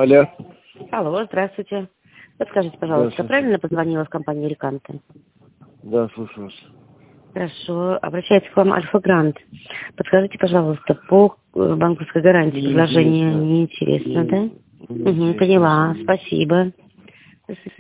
Алло. Алло, здравствуйте. Подскажите, пожалуйста, правильно позвонила в компанию «Реканты»? Да, слушаю вас. Хорошо. Обращается к вам «Альфа-Грант». Подскажите, пожалуйста, по банковской гарантии предложение неинтересно, да? Поняла. Спасибо.